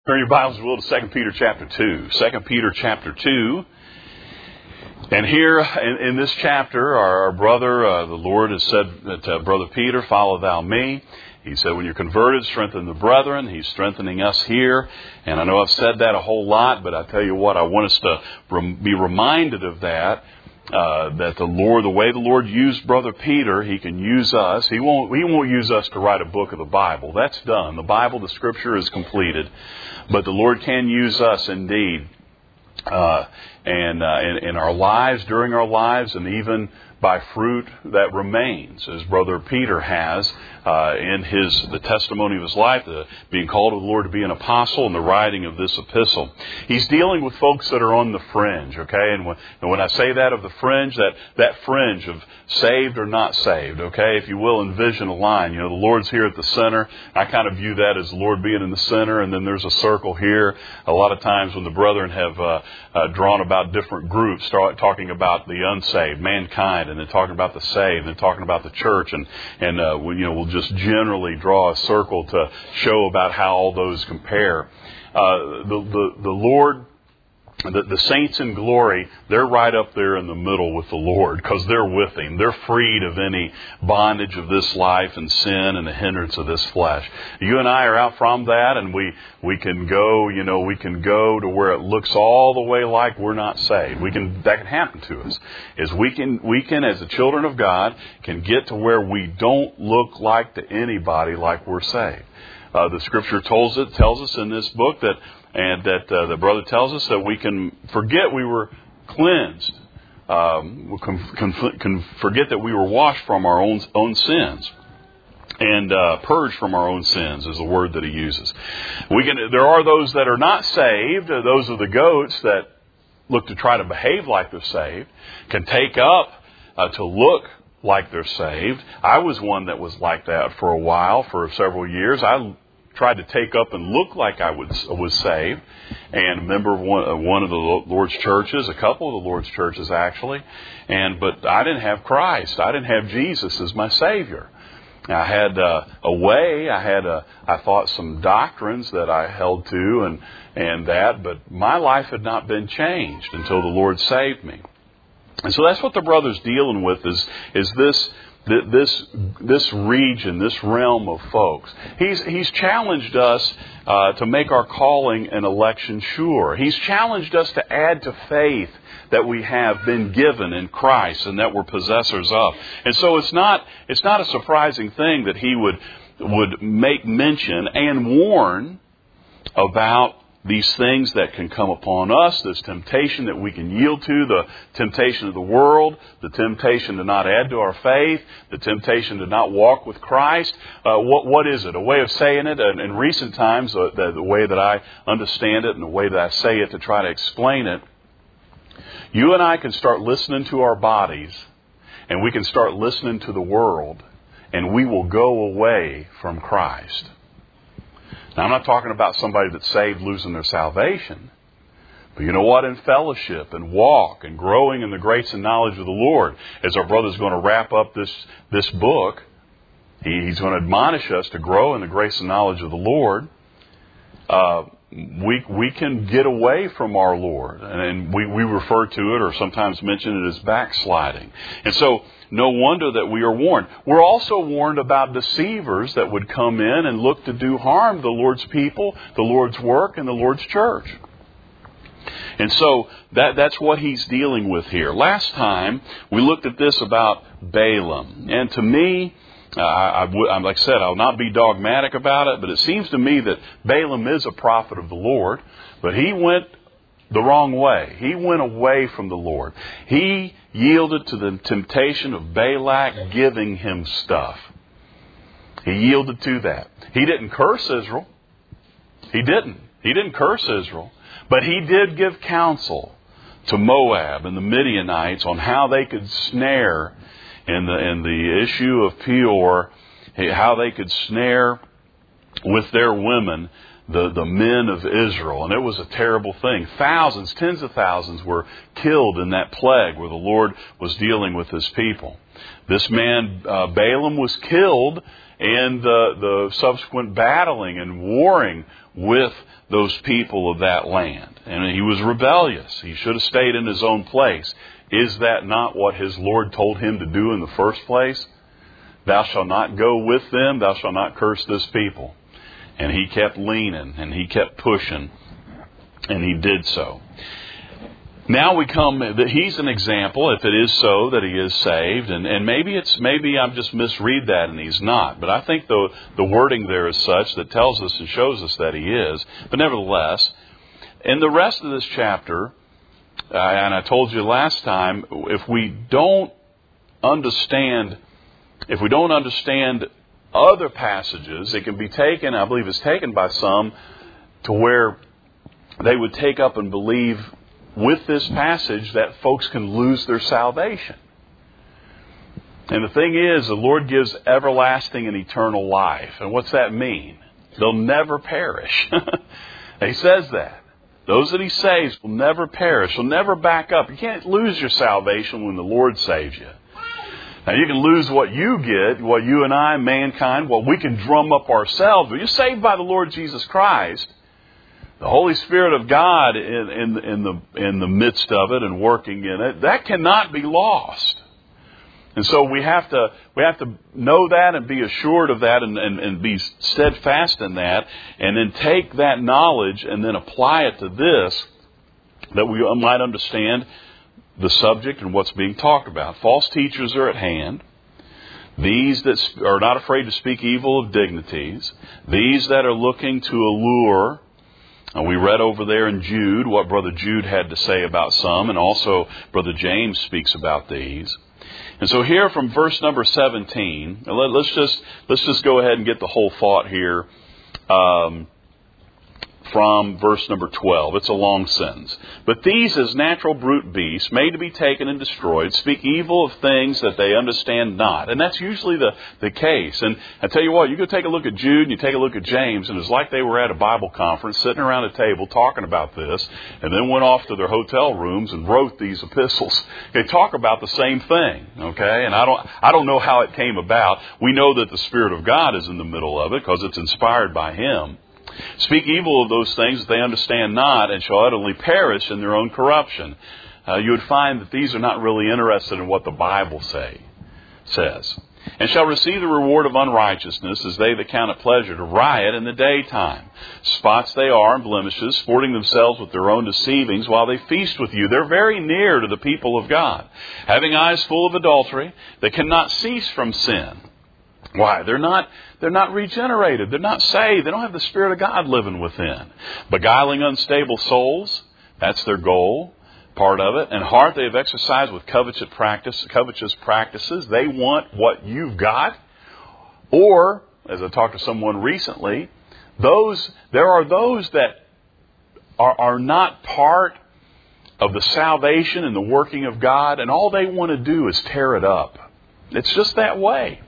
Turn your Bibles, will, to 2 Peter chapter 2. 2 Peter chapter 2. And here in this chapter, our brother, the Lord has said that, Brother Peter, follow thou me. He said, when you're converted, strengthen the brethren. He's strengthening us here. And I know I've said that a whole lot, but I tell you what, I want us to be reminded of that. That the way the Lord used Brother Peter, He can use us. He won't use us to write a book of the Bible. That's done. The Bible, the Scripture is completed. But the Lord can use us indeed. In our lives, during our lives, and even by fruit that remains, as Brother Peter has in the testimony of his life, being called of the Lord to be an apostle, and the writing of this epistle. He's dealing with folks that are on the fringe, okay? And when I say that of the fringe, that fringe of saved or not saved, okay? If you will, envision a line. You know, the Lord's here at the center. I kind of view that as the Lord being in the center, and then there's a circle here. A lot of times when the brethren have drawn about different groups, talking about the unsaved, mankind, and then talking about the saved, and then talking about the church, and we'll just generally draw a circle to show about how all those compare. The Lord, the saints in glory, they're right up there in the middle with the Lord because they're with Him. They're freed of any bondage of this life and sin and the hindrance of this flesh. You and I are out from that, and we can go, we can go to where it looks all the way like we're not saved. That can happen to us. We can, as the children of God, can get to where we don't look like to anybody like we're saved. The Scripture tells us in this book that the brother tells us that we can forget we were cleansed. We can forget that we were washed from our own sins. And purged from our own sins is the word that he uses. There are those that are not saved. Those are the goats that look to try to behave like they're saved, can take up to look like they're saved. I was one that was like that for a while, for several years. I tried to take up and look like I was saved, and a member of one of the Lord's churches, a couple of the Lord's churches actually, but I didn't have Christ. I didn't have Jesus as my Savior. I had I thought some doctrines that I held to but my life had not been changed until the Lord saved me. And so that's what the brother's dealing with is this region, this realm of folks. He's challenged us to make our calling and election sure. He's challenged us to add to faith that we have been given in Christ and that we're possessors of. And so it's not a surprising thing that he would make mention and warn about these things that can come upon us, this temptation that we can yield to, the temptation of the world, the temptation to not add to our faith, the temptation to not walk with Christ. What is it? A way of saying it, in recent times, the way that I understand it and the way that I say it to try to explain it, you and I can start listening to our bodies, and we can start listening to the world, and we will go away from Christ. Now, I'm not talking about somebody that's saved losing their salvation. But you know what? In fellowship and walk and growing in the grace and knowledge of the Lord, as our brother's going to wrap up this book, he's going to admonish us to grow in the grace and knowledge of the Lord. We can get away from our Lord. And we refer to it or sometimes mention it as backsliding. And so, no wonder that we are warned. We're also warned about deceivers that would come in and look to do harm to the Lord's people, the Lord's work, and the Lord's church. And so that's what he's dealing with here. Last time we looked at this about Balaam. And to me, like I said, I'll not be dogmatic about it, but it seems to me that Balaam is a prophet of the Lord, but he went the wrong way. He went away from the Lord. He yielded to the temptation of Balak giving him stuff. He yielded to that. He didn't curse Israel. He didn't curse Israel. But he did give counsel to Moab and the Midianites on how they could snare in the issue of Peor, how they could snare with their women the men of Israel. And it was a terrible thing. Thousands, tens of thousands were killed in that plague where the Lord was dealing with His people. This man, Balaam, was killed in the subsequent battling and warring with those people of that land. And he was rebellious. He should have stayed in his own place. Is that not what his Lord told him to do in the first place? Thou shalt not go with them. Thou shalt not curse this people. And he kept leaning and he kept pushing. And he did so. Now we come, that he's an example, if it is so, that he is saved. And maybe I'm just misread that and he's not. But I think the wording there is such that tells us and shows us that he is. But nevertheless, in the rest of this chapter, and I told you last time, if we don't understand other passages, it can be taken, I believe it's taken by some, to where they would take up and believe with this passage that folks can lose their salvation. And the thing is, the Lord gives everlasting and eternal life. And what's that mean? They'll never perish. He says that. Those that he saves will never perish, will never back up. You can't lose your salvation when the Lord saves you. Now you can lose what you get, what you and I, mankind, what we can drum up ourselves. But you're saved by the Lord Jesus Christ. The Holy Spirit of God in the midst of it and working in it, that cannot be lost. And so we have to know that and be assured of that and be steadfast in that, and then take that knowledge and then apply it to this, that we might understand the subject and what's being talked about. False teachers are at hand. These that are not afraid to speak evil of dignities. These that are looking to allure. And we read over there in Jude what Brother Jude had to say about some, and also Brother James speaks about these. And so here from verse number 17, let's just go ahead and get the whole thought here from verse number 12. It's a long sentence. But these, as natural brute beasts, made to be taken and destroyed, speak evil of things that they understand not. And that's usually the case. And I tell you what, you go take a look at Jude and you take a look at James, and it's like they were at a Bible conference, sitting around a table talking about this, and then went off to their hotel rooms and wrote these epistles. They talk about the same thing, okay? And I don't know how it came about. We know that the Spirit of God is in the middle of it because it's inspired by Him. Speak evil of those things that they understand not, and shall utterly perish in their own corruption. You would find that these are not really interested in what the Bible says. And shall receive the reward of unrighteousness, as they that count it pleasure to riot in the daytime. Spots they are and blemishes, sporting themselves with their own deceivings while they feast with you. They're very near to the people of God, having eyes full of adultery, they cannot cease from sin. Why? They're not regenerated. They're not saved. They don't have the Spirit of God living within. Beguiling unstable souls, that's their goal, part of it. And heart they have exercised with covetous practices. They want what you've got. Or, as I talked to someone recently, there are those that are not part of the salvation and the working of God, and all they want to do is tear it up. It's just that way.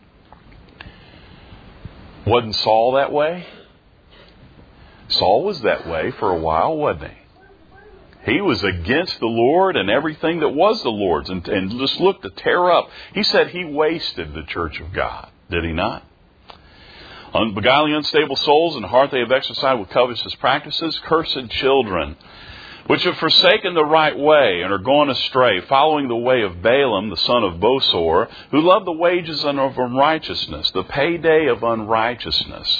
Wasn't Saul that way? Saul was that way for a while, wasn't he? He was against the Lord and everything that was the Lord's, and just looked to tear up. He said he wasted the church of God. Did he not? Beguiling unstable souls, and heart they have exercised with covetous practices. Cursed children, which have forsaken the right way and are gone astray, following the way of Balaam, the son of Bosor, who loved the wages of unrighteousness, the payday of unrighteousness.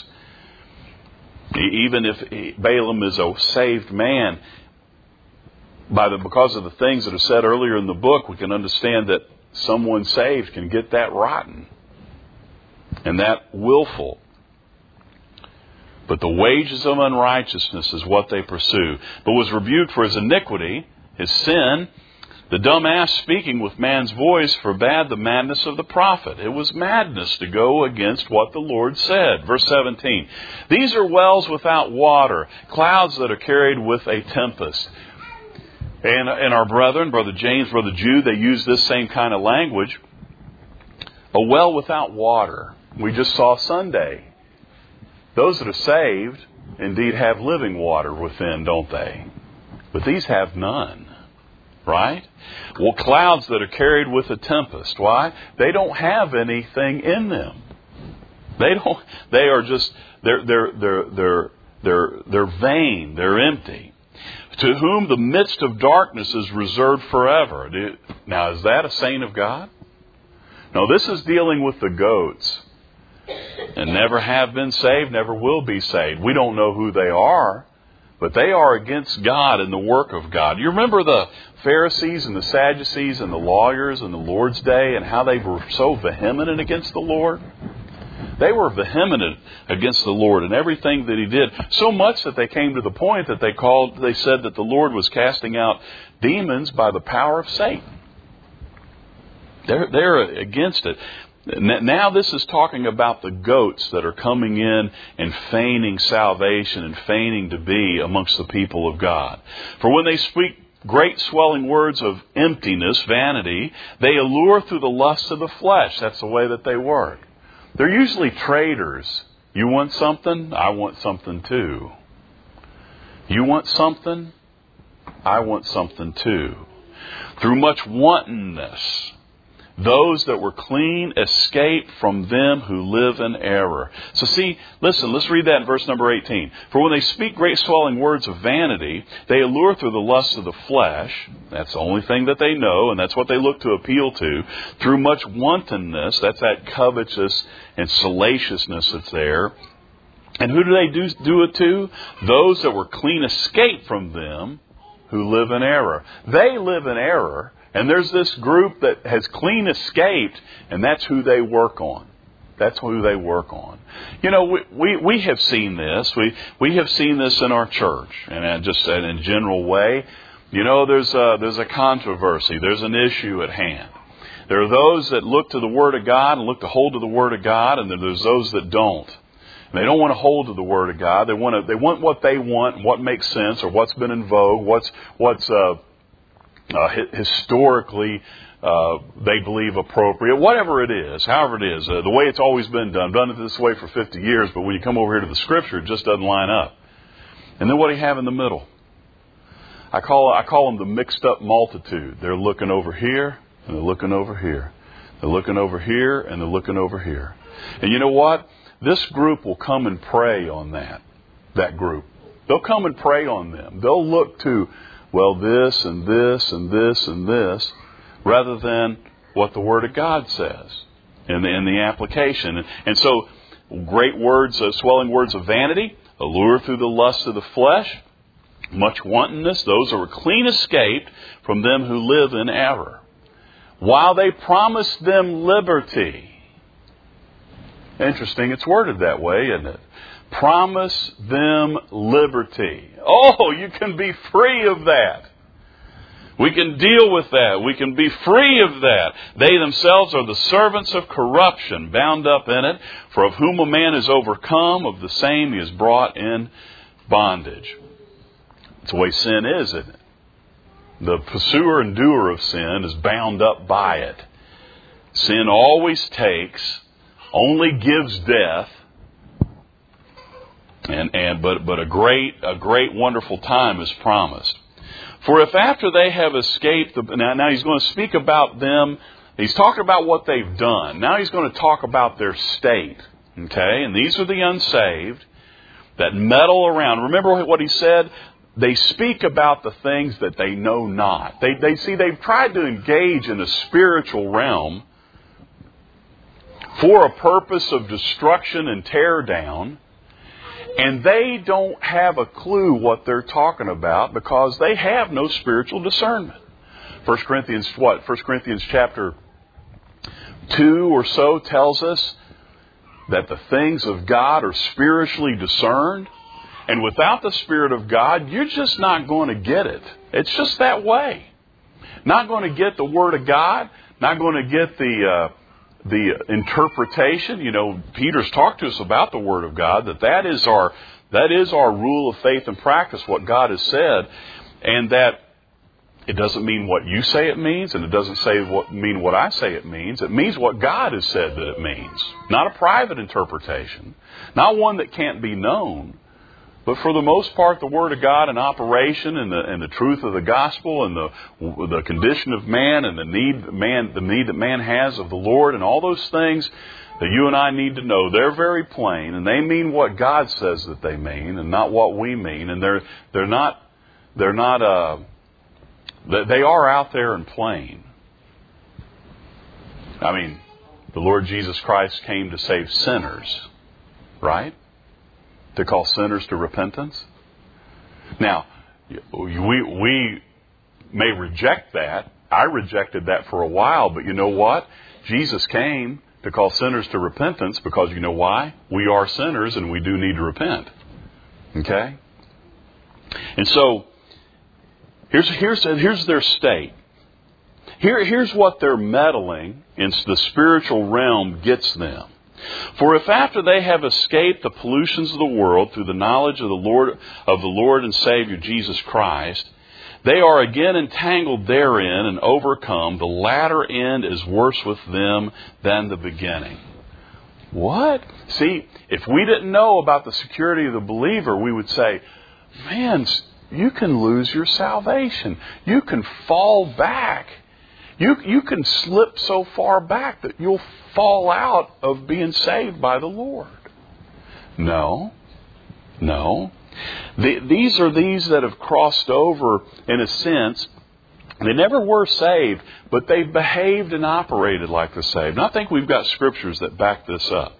Even if Balaam is a saved man, because of the things that are said earlier in the book, we can understand that someone saved can get that rotten and that willful. But the wages of unrighteousness is what they pursue. But was rebuked for his iniquity, his sin. The dumb ass speaking with man's voice forbade the madness of the prophet. It was madness to go against what the Lord said. Verse 17. These are wells without water, clouds that are carried with a tempest. And our brethren, Brother James, Brother Jude, they use this same kind of language. A well without water. We just saw Sunday. Those that are saved indeed have living water within, don't they? But these have none. Right? Well, clouds that are carried with a tempest. Why? They don't have anything in them. They are just they're They're vain. They're empty. To whom the midst of darkness is reserved forever. Now, is that a saint of God? No, this is dealing with the goats. And never have been saved, never will be saved. We don't know who they are, but they are against God and the work of God. You remember the Pharisees and the Sadducees and the lawyers in the Lord's day and how they were so vehement against the Lord? They were vehement against the Lord and everything that He did. So much that they came to the point that they said that the Lord was casting out demons by the power of Satan. They're against it. Now this is talking about the goats that are coming in and feigning salvation and feigning to be amongst the people of God. For when they speak great swelling words of emptiness, vanity, they allure through the lusts of the flesh. That's the way that they work. They're usually traders. You want something? I want something too. You want something? I want something too. Through much wantonness, those that were clean escape from them who live in error. So see, listen, let's read that in verse number 18. For when they speak great swelling words of vanity, they allure through the lusts of the flesh. That's the only thing that they know, and that's what they look to appeal to. Through much wantonness, that's that covetous and salaciousness that's there. And who do they do it to? Those that were clean escape from them who live in error. They live in error. And there's this group that has clean escaped, and that's who they work on. That's who they work on. You know, we have seen this. We have seen this in our church, and just in a general way. You know, there's a controversy. There's an issue at hand. There are those that look to the Word of God and look to hold to the Word of God, and there's those that don't. And they don't want to hold to the Word of God. They want what they want, what makes sense, or what's been in vogue, what's historically they believe appropriate, whatever it is, however it is, the way it's always been done it this way for 50 years, but when you come over here to the Scripture, it just doesn't line up. And then what do you have in the middle? I call them the mixed up multitude. They're looking over here, and they're looking over here. They're looking over here, and they're looking over here. And you know what? This group will come and prey on that group. They'll come and prey on them. They'll look to, well, this and this and this and this, rather than what the Word of God says in the application. And so, great words, swelling words of vanity, allure through the lust of the flesh, much wantonness, those who are clean escaped from them who live in error. While they promise them liberty. Interesting, it's worded that way, isn't it? Promise them liberty. Oh, you can be free of that. We can deal with that. We can be free of that. They themselves are the servants of corruption, bound up in it. For of whom a man is overcome, of the same he is brought in bondage. It's the way sin is, isn't it? The pursuer and doer of sin is bound up by it. Sin always takes, only gives death, but a great wonderful time is promised. For if after they have escaped, now he's going to speak about them. He's talking about what they've done. Now he's going to talk about their state. Okay, and these are the unsaved that meddle around. Remember what he said? They speak about the things that they know not. They've tried to engage in a spiritual realm for a purpose of destruction and tear down. And they don't have a clue what they're talking about because they have no spiritual discernment. 1 Corinthians chapter 2 or so tells us that the things of God are spiritually discerned. And without the Spirit of God, you're just not going to get it. It's just that way. Not going to get the Word of God. Not going to get the interpretation. You know, Peter's talked to us about the Word of God, that is our rule of faith and practice, what God has said, and that it doesn't mean what you say it means, and it doesn't mean what I say it means. It means what God has said that it means. Not a private interpretation. Not one that can't be known, But for the most part, the Word of God in operation, and the truth of the gospel, and the condition of man, and the need that man has of the Lord, and all those things that you and I need to know, they're very plain, and they mean what God says that they mean, and not what we mean. And they are out there and plain. I mean, the Lord Jesus Christ came to save sinners, right? To call sinners to repentance. Now, we may reject that. I rejected that for a while, but you know what? Jesus came to call sinners to repentance because you know why? We are sinners and we do need to repent. Okay? And so, here's their state. Here's what their meddling in the spiritual realm gets them. For if after they have escaped the pollutions of the world through the knowledge of the Lord and Savior Jesus Christ, they are again entangled therein and overcome, the latter end is worse with them than the beginning. What? See, if we didn't know about the security of the believer, we would say, man, you can lose your salvation. You can fall back. You can slip so far back that you'll fall out of being saved by the Lord. No. These are these that have crossed over, in a sense. They never were saved, but they behaved and operated like they're saved. And I think we've got scriptures that back this up.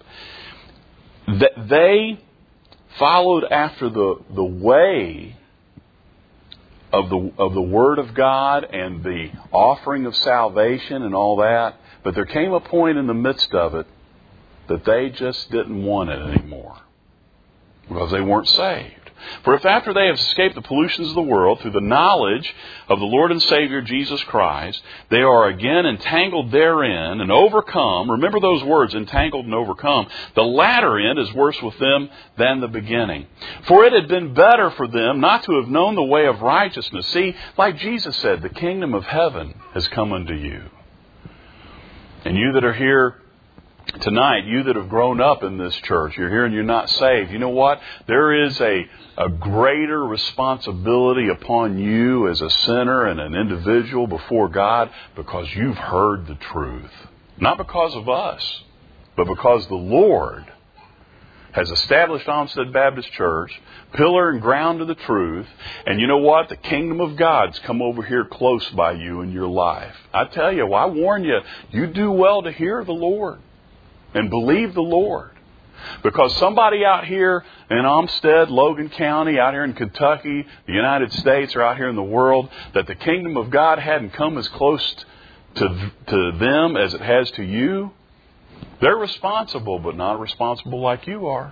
They followed after the way of the Word of God and the offering of salvation and all that. But there came a point in the midst of it that they just didn't want it anymore because they weren't saved. For if after they have escaped the pollutions of the world through the knowledge of the Lord and Savior Jesus Christ, they are again entangled therein and overcome. Remember those words, entangled and overcome. The latter end is worse with them than the beginning. For it had been better for them not to have known the way of righteousness. See, like Jesus said, the kingdom of heaven has come unto you. And you that are here tonight, you that have grown up in this church, you're here and you're not saved. You know what? There is a greater responsibility upon you as a sinner and an individual before God because you've heard the truth. Not because of us, but because the Lord has established Olmsted Baptist Church, pillar and ground to the truth. And you know what? The kingdom of God's come over here close by you in your life. I tell you, I warn you, you do well to hear the Lord and believe the Lord. Because somebody out here in Olmsted, Logan County, out here in Kentucky, the United States, or out here in the world, that the kingdom of God hadn't come as close to them as it has to you, they're responsible, but not responsible like you are.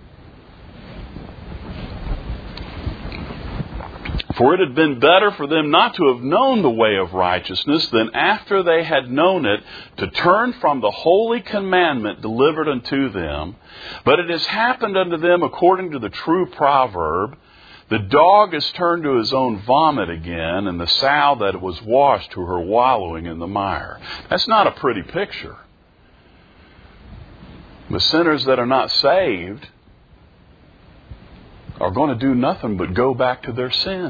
For it had been better for them not to have known the way of righteousness than after they had known it to turn from the holy commandment delivered unto them. But it has happened unto them according to the true proverb, the dog is turned to his own vomit again, and the sow that was washed to her wallowing in the mire. That's not a pretty picture. The sinners that are not saved are going to do nothing but go back to their sin.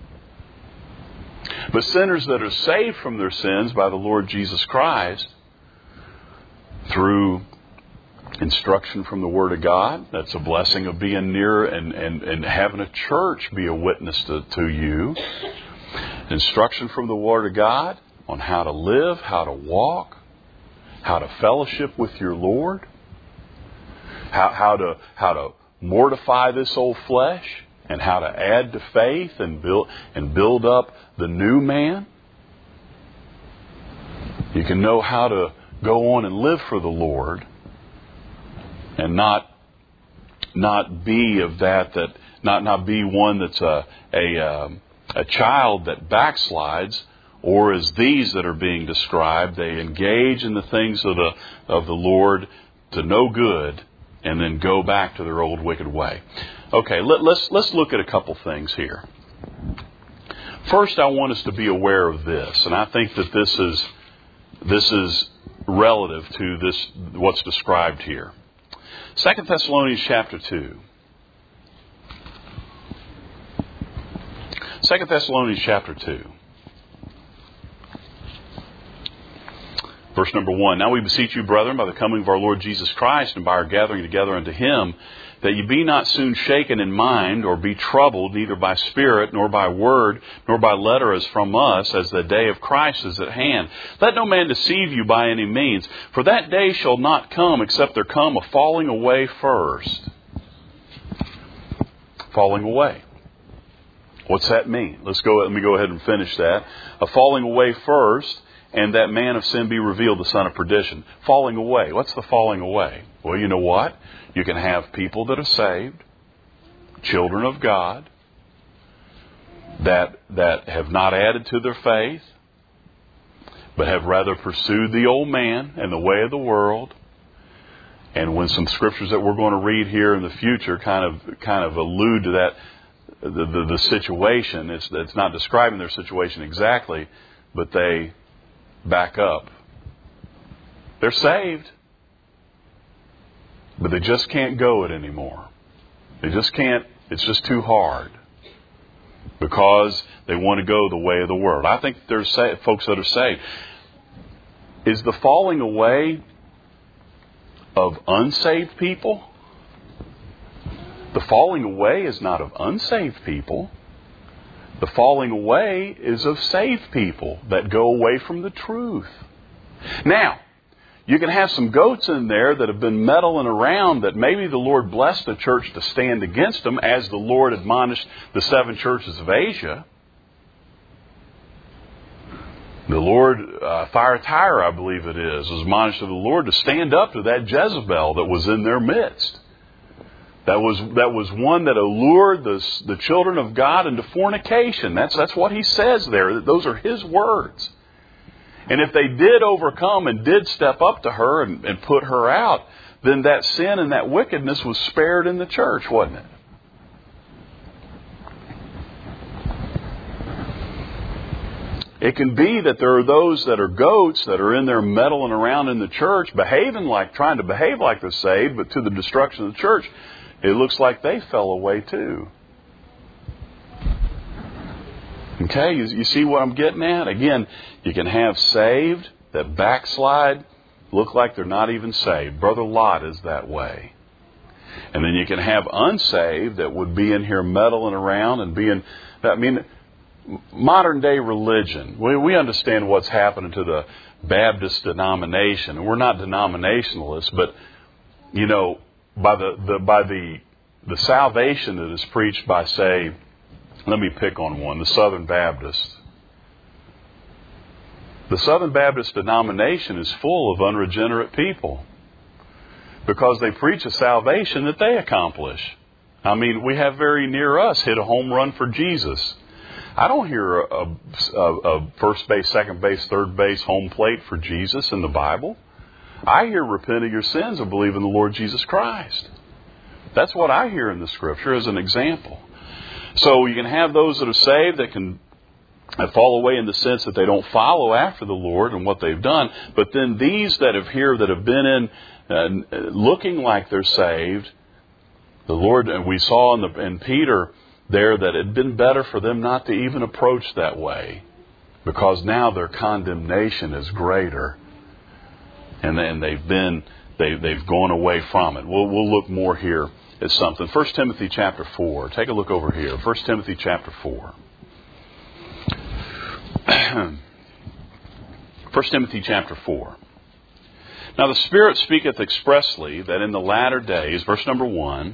But sinners that are saved from their sins by the Lord Jesus Christ through instruction from the Word of God, that's a blessing of being near and having a church be a witness to you. Instruction from the Word of God on how to live, how to walk, how to fellowship with your Lord, how to mortify this old flesh, and how to add to faith and build up the new man. You can know how to go on and live for the Lord and not be of that not be one that's a child that backslides, or as these that are being described, they engage in the things of the Lord to no good and then go back to their old wicked way. Okay, let's look at a couple things here. First, I want us to be aware of this, and I think that this is relative to this what's described here. 2 Thessalonians chapter 2. 2 Thessalonians chapter 2. Verse number 1. Now we beseech you, brethren, by the coming of our Lord Jesus Christ and by our gathering together unto Him, that ye be not soon shaken in mind, or be troubled, neither by spirit, nor by word, nor by letter as from us, as the day of Christ is at hand. Let no man deceive you by any means, for that day shall not come, except there come a falling away first. Falling away. What's that mean? Let me go ahead and finish that. A falling away first, and that man of sin be revealed, the son of perdition. Falling away. What's the falling away? Well, you know what? You can have people that are saved, children of God, that have not added to their faith, but have rather pursued the old man and the way of the world. And when some scriptures that we're going to read here in the future kind of allude to that, the situation, it's not describing their situation exactly, but they back up. They're saved, but they just can't go it anymore. They just can't. It's just too hard because they want to go the way of the world. I think there's folks that are saved. Is the falling away of unsaved people? The falling away is not of unsaved people. The falling away is of saved people that go away from the truth. Now, you can have some goats in there that have been meddling around that maybe the Lord blessed the church to stand against them, as the Lord admonished the 7 churches of Asia. The Lord, Thyatira, I believe it is, was admonished of the Lord to stand up to that Jezebel that was in their midst. That was one that allured the children of God into fornication. That's what he says there. Those are his words. And if they did overcome and did step up to her and put her out, then that sin and that wickedness was spared in the church, wasn't it? It can be that there are those that are goats that are in there meddling around in the church, trying to behave like they're saved, but to the destruction of the church. It looks like they fell away too. Okay, you see what I'm getting at? Again, you can have saved that backslide, look like they're not even saved. Brother Lot is that way. And then you can have unsaved that would be in here meddling around and modern day religion. We understand what's happening to the Baptist denomination. We're not denominationalists, but, you know, by the salvation that is preached by, say, let me pick on one, the Southern Baptist. The Southern Baptist denomination is full of unregenerate people because they preach a salvation that they accomplish. I mean, we have very near us hit a home run for Jesus. I don't hear a first base, second base, third base, home plate for Jesus in the Bible. I hear repent of your sins and believe in the Lord Jesus Christ. That's what I hear in the Scripture as an example. So you can have those that are saved that can fall away in the sense that they don't follow after the Lord and what they've done. But then these that have been in looking like they're saved, the Lord, and we saw in Peter there that it had been better for them not to even approach that way, because now their condemnation is greater. And then they've gone away from it. We'll look more here at something. 1 Timothy chapter 4. Take a look over here. 1 Timothy chapter 4. 1 Timothy chapter 4. Now the Spirit speaketh expressly that in the latter days, verse number 1,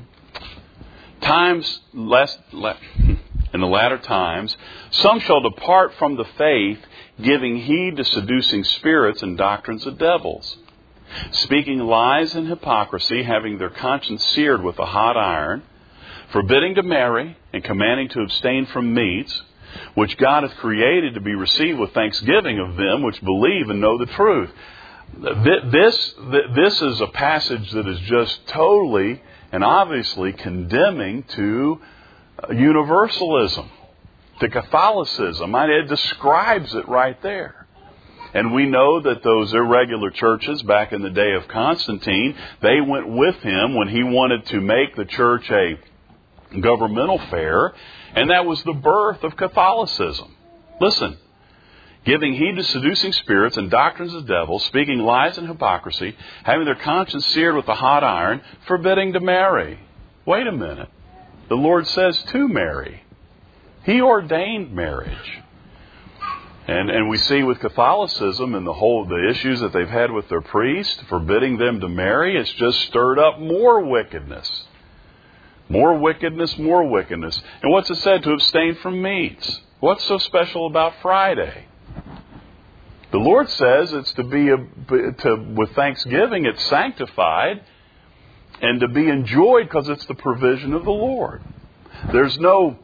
in the latter times, some shall depart from the faith, giving heed to seducing spirits and doctrines of devils, speaking lies and hypocrisy, having their conscience seared with a hot iron, forbidding to marry, and commanding to abstain from meats, which God hath created to be received with thanksgiving of them which believe and know the truth. This is a passage that is just totally and obviously condemning to universalism, to Catholicism. It describes it right there. And we know that those irregular churches back in the day of Constantine, they went with him when he wanted to make the church governmental fair, and that was the birth of Catholicism. Listen, giving heed to seducing spirits and doctrines of devils, speaking lies and hypocrisy, having their conscience seared with a hot iron, forbidding to marry. Wait a minute. The Lord says to marry. He ordained marriage. And we see with Catholicism and the issues that they've had with their priest, forbidding them to marry, it's just stirred up more wickedness. More wickedness, more wickedness. And what's it said? To abstain from meats. What's so special about Friday? The Lord says it's with thanksgiving, it's sanctified and to be enjoyed because it's the provision of the Lord. There's no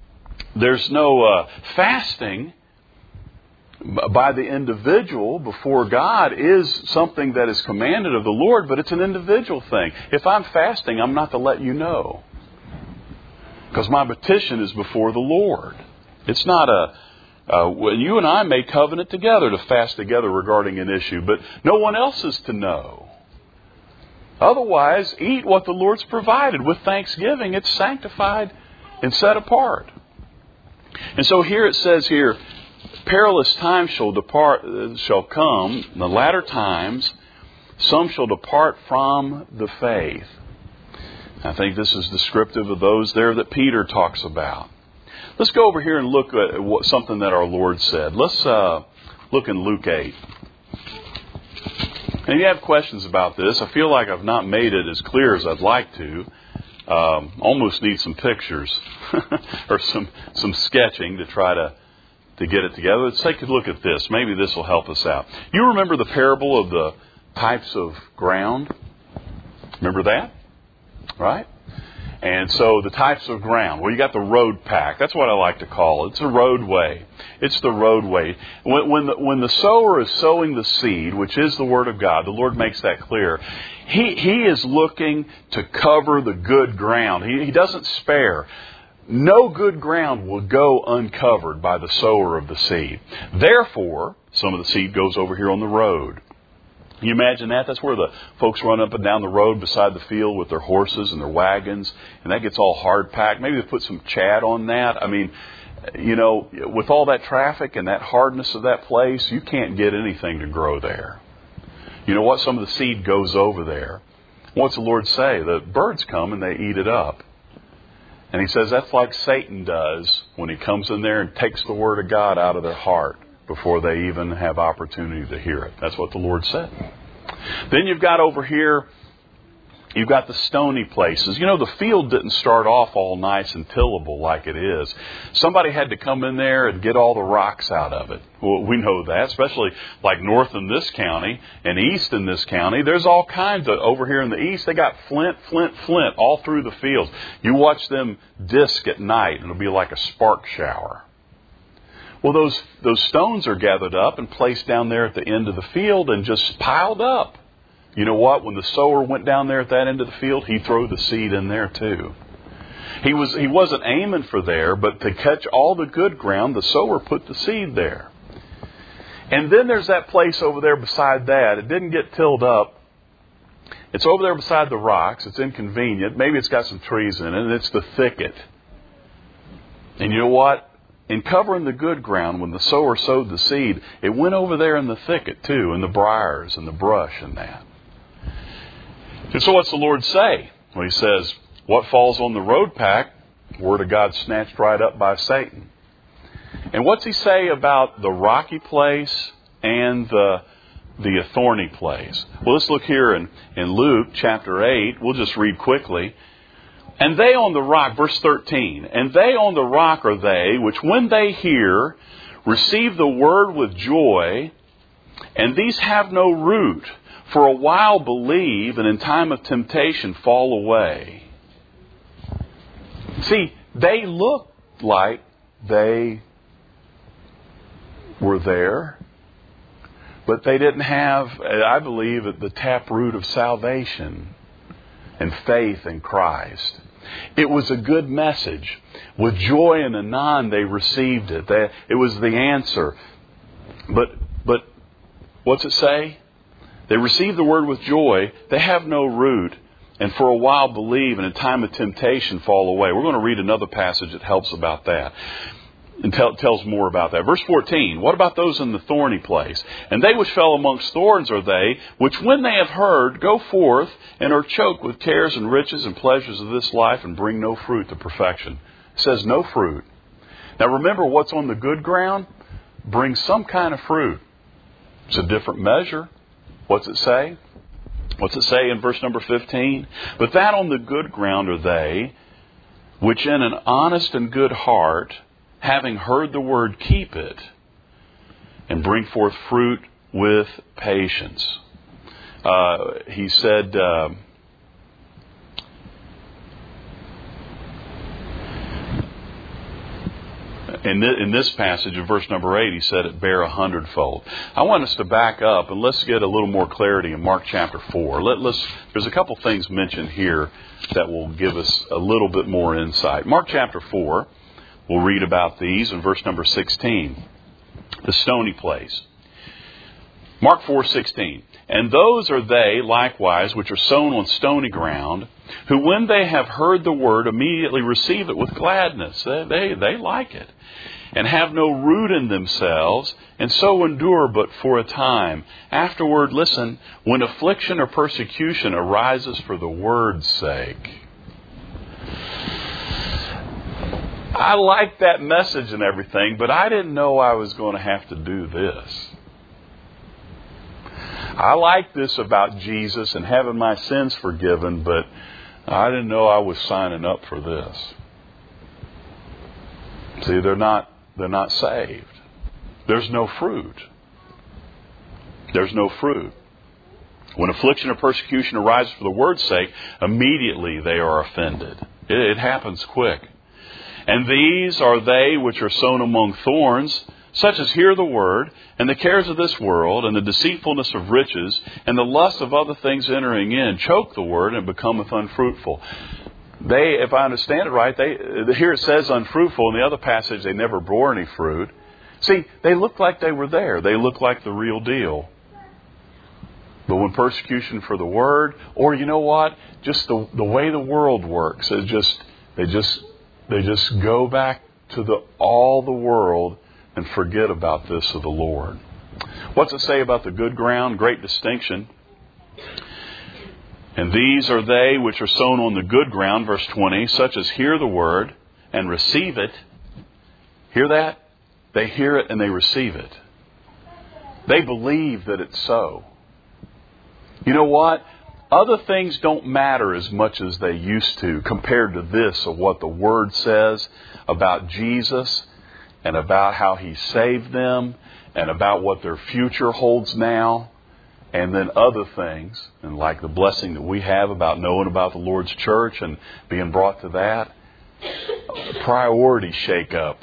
fasting by the individual before God is something that is commanded of the Lord, but it's an individual thing. If I'm fasting, I'm not to let you know, because my petition is before the Lord. It's not you and I may covenant together to fast together regarding an issue, but no one else is to know. Otherwise, eat what the Lord's provided. With thanksgiving, it's sanctified and set apart. And so here it says here, perilous times shall come, in the latter times, some shall depart from the faith. I think this is descriptive of those there that Peter talks about. Let's go over here and look at something that our Lord said. Let's look in Luke 8. And if you have questions about this, I feel like I've not made it as clear as I'd like to. Almost need some pictures or some sketching to try to get it together. Let's take a look at this. Maybe this will help us out. You remember the parable of the types of ground? Remember that? Right? And so the types of ground. Well, you got the road pack. That's what I like to call it. It's a roadway. It's the roadway. When the sower is sowing the seed, which is the Word of God, the Lord makes that clear. He is looking to cover the good ground. He doesn't spare. No good ground will go uncovered by the sower of the seed. Therefore, some of the seed goes over here on the road. Can you imagine that? That's where the folks run up and down the road beside the field with their horses and their wagons, and that gets all hard packed. Maybe they put some Chad on that. I mean, with all that traffic and that hardness of that place, you can't get anything to grow there. You know what? Some of the seed goes over there. What's the Lord say? The birds come and they eat it up. And He says that's like Satan does when he comes in there and takes the Word of God out of their heart before they even have opportunity to hear it. That's what the Lord said. Then you've got over here, you've got the stony places. The field didn't start off all nice and tillable like it is. Somebody had to come in there and get all the rocks out of it. Well, we know that, especially like north in this county and east in this county. There's all kinds of, over here in the east, they got flint all through the fields. You watch them disc at night and it'll be like a spark shower. Well, those stones are gathered up and placed down there at the end of the field and just piled up. You know what? When the sower went down there at that end of the field, he threw the seed in there too. He wasn't aiming for there, but to catch all the good ground, the sower put the seed there. And then there's that place over there beside that. It didn't get tilled up. It's over there beside the rocks. It's inconvenient. Maybe it's got some trees in it, and it's the thicket. And you know what? In covering the good ground, when the sower sowed the seed, it went over there in the thicket too, in the briars and the brush and that. And so what's the Lord say? Well, He says, what falls on the road pack, Word of God snatched right up by Satan. And what's He say about the rocky place and the thorny place? Well, let's look here in Luke chapter 8. We'll just read quickly. And they on the rock, verse 13, and they on the rock are they, which when they hear, receive the word with joy, and these have no root, for a while believe, and in time of temptation fall away. See, they looked like they were there, but they didn't have, I believe, the taproot of salvation and faith in Christ. It was a good message. With joy and anon they received it. It was the answer. But what's it say? They received the word with joy. They have no root. and for a while believe, and in time of temptation fall away. We're going to read another passage that helps about that and tells more about that. Verse 14, what about those in the thorny place? And they which fell amongst thorns are they, which when they have heard, go forth and are choked with cares and riches and pleasures of this life, and bring no fruit to perfection. It says no fruit. Now remember, what's on the good ground brings some kind of fruit. It's a different measure. What's it say? What's it say in verse number 15? But that on the good ground are they, which in an honest and good heart, having heard the word, keep it, and bring forth fruit with patience. He said, in this passage, in verse number 8, he said it bear 100-fold. I want us to back up and let's get a little more clarity in Mark chapter 4. There's a couple things mentioned here that will give us a little bit more insight. Mark chapter 4, we'll read about these in verse number 16. The stony place. Mark 4:16. And those are they likewise which are sown on stony ground, who when they have heard the word immediately receive it with gladness. They like it. And have no root in themselves, and so endure but for a time. Afterward, listen, when affliction or persecution arises for the word's sake. I like that message and everything, but I didn't know I was going to have to do this. I like this about Jesus and having my sins forgiven, but I didn't know I was signing up for this. See, they're not saved. There's no fruit. There's no fruit. When affliction or persecution arises for the word's sake, immediately they are offended. It happens quick. And these are they which are sown among thorns, such as hear the word, and the cares of this world, and the deceitfulness of riches, and the lust of other things entering in, choke the word, and becometh unfruitful. If I understand it right, here it says unfruitful. In the other passage, they never bore any fruit. See, they looked like they were there. They looked like the real deal. But when persecution for the word, or you know what, just the way the world works, they just go back to all the world and forget about this of the Lord. What's it say about the good ground? Great distinction. And these are they which are sown on the good ground, verse 20, such as hear the word and receive it. Hear that? They hear it and they receive it. They believe that it's so. You know what? Other things don't matter as much as they used to compared to this of what the Word says about Jesus and about how He saved them and about what their future holds now, and then other things, and like the blessing that we have about knowing about the Lord's church and being brought to that. Priorities shake up.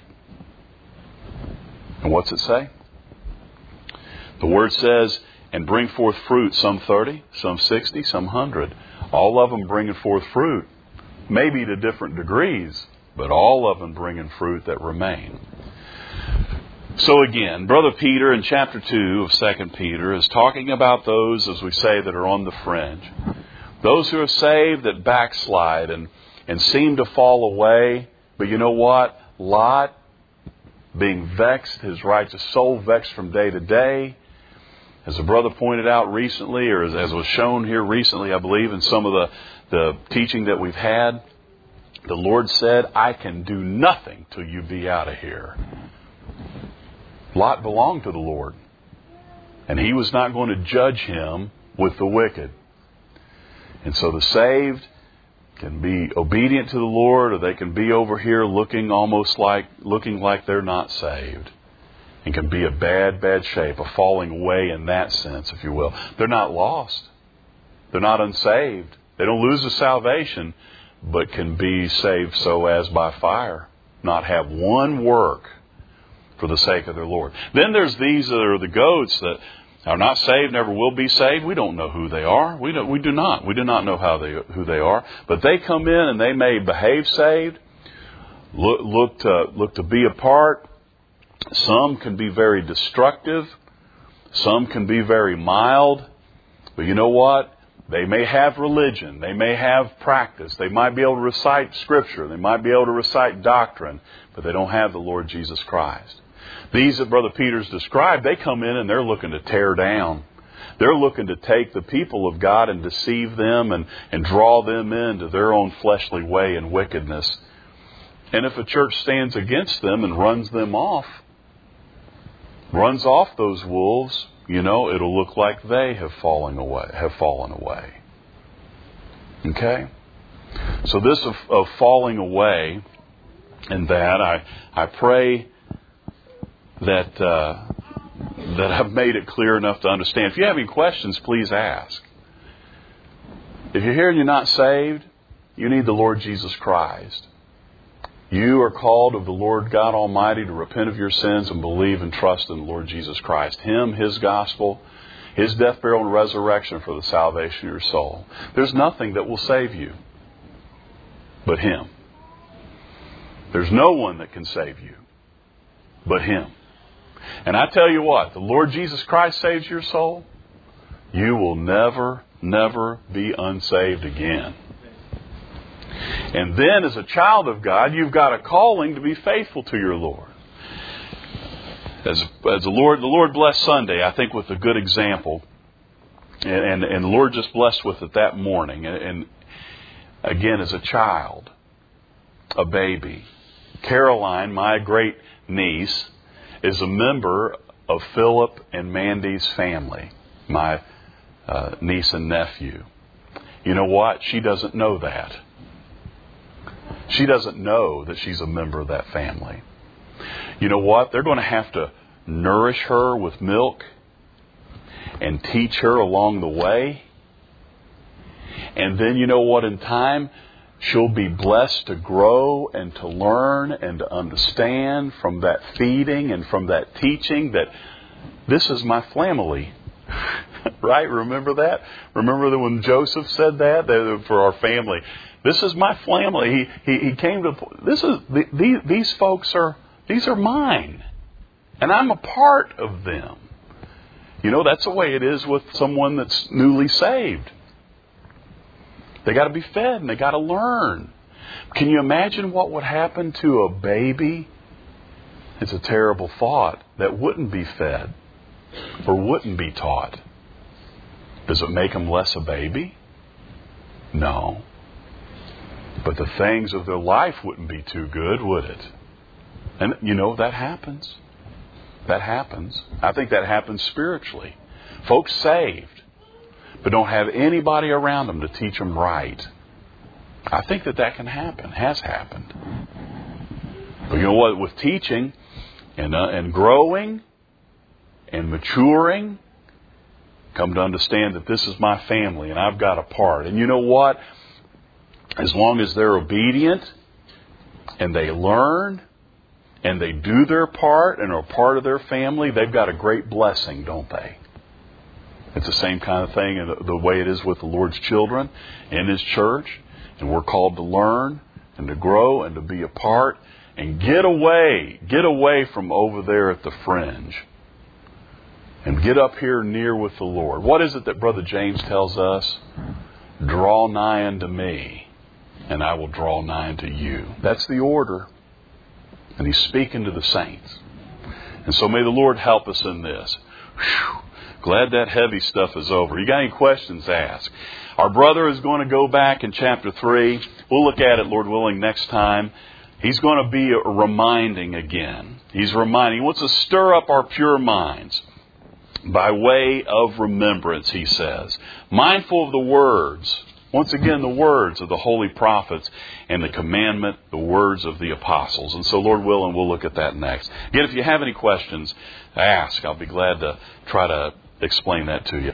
And what's it say? The Word says, and bring forth fruit, some 30, some 60, some 100. All of them bringing forth fruit. Maybe to different degrees, but all of them bringing fruit that remain. So again, Brother Peter in chapter 2 of 2 Peter is talking about those, as we say, that are on the fringe. Those who are saved that backslide and seem to fall away. But you know what? Lot, being vexed, his righteous soul vexed from day to day. As the brother pointed out recently, or as was shown here recently, I believe, in some of the teaching that we've had, the Lord said, I can do nothing till you be out of here. Lot belonged to the Lord. And He was not going to judge him with the wicked. And so the saved can be obedient to the Lord, or they can be over here looking like they're not saved. And can be a bad shape, a falling away in that sense, if you will. They're not lost. They're not unsaved. They don't lose the salvation, but can be saved so as by fire, not have one work for the sake of their Lord. Then there's these that are the goats that are not saved, never will be saved. We don't know who they are. We do not know who they are. But they come in and they may behave saved, look to be a part. Some can be very destructive. Some can be very mild. But you know what? They may have religion. They may have practice. They might be able to recite Scripture. They might be able to recite doctrine, but they don't have the Lord Jesus Christ. These that Brother Peter's described, they come in and they're looking to tear down. They're looking to take the people of God and deceive them and draw them into their own fleshly way and wickedness. And if a church stands against them and runs off those wolves, it'll look like they have fallen away. Okay? So this of falling away and that, I pray that I've made it clear enough to understand. If you have any questions, please ask. If you're here and you're not saved, you need the Lord Jesus Christ. You are called of the Lord God Almighty to repent of your sins and believe and trust in the Lord Jesus Christ. Him, His gospel, His death, burial, and resurrection for the salvation of your soul. There's nothing that will save you but Him. There's no one that can save you but Him. And I tell you what, the Lord Jesus Christ saves your soul, you will never, never be unsaved again. And then as a child of God, you've got a calling to be faithful to your Lord. As the Lord blessed Sunday, I think, with a good example. And the Lord just blessed with it that morning. And again, as a child, a baby, Caroline, my great niece, is a member of Philip and Mandy's family, my niece and nephew. You know what? She doesn't know that. She doesn't know that she's a member of that family. You know what? They're going to have to nourish her with milk and teach her along the way. And then you know what? In time, she'll be blessed to grow and to learn and to understand from that feeding and from that teaching that this is my family. Right? Remember that? Remember that when Joseph said that for our family? This is my family. He came to these folks these are mine, and I'm a part of them. That's the way it is with someone that's newly saved. They got to be fed and they got to learn. Can you imagine what would happen to a baby? It's a terrible thought that wouldn't be fed or wouldn't be taught. Does it make them less a baby? No. But the things of their life wouldn't be too good, would it? And that happens. That happens. I think that happens spiritually. Folks saved, but don't have anybody around them to teach them right. I think that can happen, has happened. But you know what? With teaching and growing and maturing, come to understand that this is my family and I've got a part. And you know what? As long as they're obedient and they learn and they do their part and are part of their family, they've got a great blessing, don't they? It's the same kind of thing in the way it is with the Lord's children in His church. And we're called to learn and to grow and to be a part and get away from over there at the fringe and get up here near with the Lord. What is it that Brother James tells us? Draw nigh unto me, and I will draw nigh unto you. That's the order. And He's speaking to the saints. And so may the Lord help us in this. Whew. Glad that heavy stuff is over. You got any questions, ask. Our brother is going to go back in chapter 3. We'll look at it, Lord willing, next time. He's going to be reminding again. He's reminding. He wants to stir up our pure minds by way of remembrance, he says. Mindful of the words. Once again, the words of the holy prophets and the commandment, the words of the apostles. And so, Lord willing, we'll look at that next. Again, if you have any questions, ask. I'll be glad to try to explain that to you.